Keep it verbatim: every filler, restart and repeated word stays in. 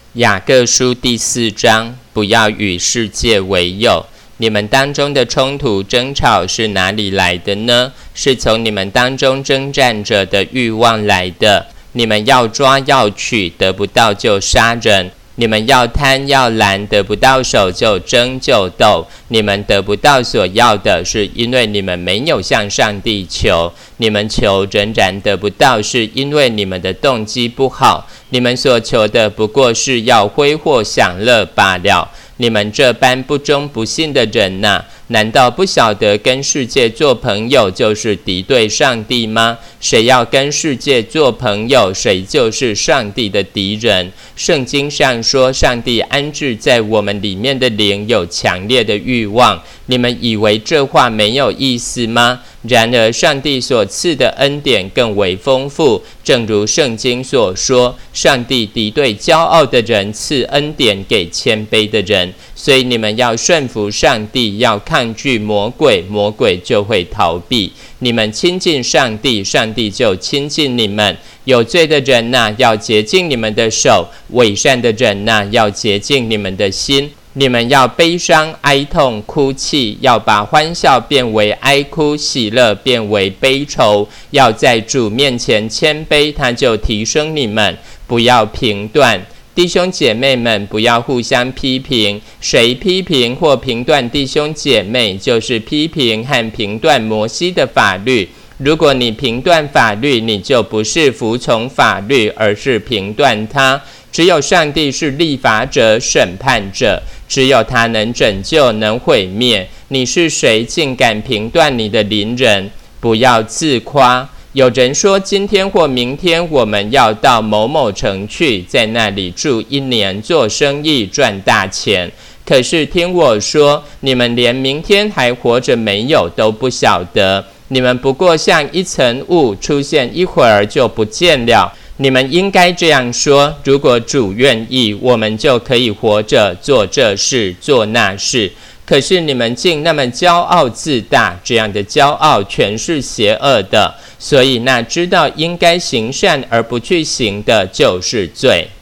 雅各书第四章，不要与世界为友。你们当中的冲突争吵是哪里来的呢？是从你们当中征战者的欲望来的。你们要抓要取，得不到就杀人；你们要贪要婪，得不到手就争就斗。你们得不到所要的，是因为你们没有向上帝求。你们求仍然得不到，是因为你们的动机不好。你们所求的不过是要挥霍享乐罢了。你们这般不忠不信的人哪、啊，难道不晓得跟世界做朋友就是敌对上帝吗？谁要跟世界做朋友，谁就是上帝的敌人。圣经上说，上帝安置在我们里面的灵有强烈的欲望。你们以为这话没有意思吗？然而上帝所赐的恩典更为丰富，正如圣经所说，上帝敌对骄傲的人，赐恩典给谦卑的人。所以你们要顺服上帝，要抗拒魔鬼，魔鬼就会逃避。你们亲近上帝，上帝就亲近你们。有罪的人哪、啊，要洁净你们的手；伪善的人哪、啊，要洁净你们的心。你们要悲伤、哀痛、哭泣，要把欢笑变为哀哭，喜乐变为悲愁。要在主面前谦卑，他就提升你们。不要评断。弟兄姐妹们，不要互相批评。谁批评或评断弟兄姐妹，就是批评和评断摩西的法律。如果你评断法律，你就不是服从法律，而是评断它。只有上帝是立法者、审判者，只有他能拯救、能毁灭。你是谁，竟敢评断你的邻人？不要自夸。有人说，今天或明天我们要到某某城去，在那里住一年，做生意，赚大钱。可是听我说，你们连明天还活着没有都不晓得。你们不过像一层雾，出现一会儿就不见了。你们应该这样说：如果主愿意，我们就可以活着，做这事，做那事。可是你们竟那么骄傲自大，这样的骄傲全是邪恶的。所以那知道应该行善而不去行的，就是罪。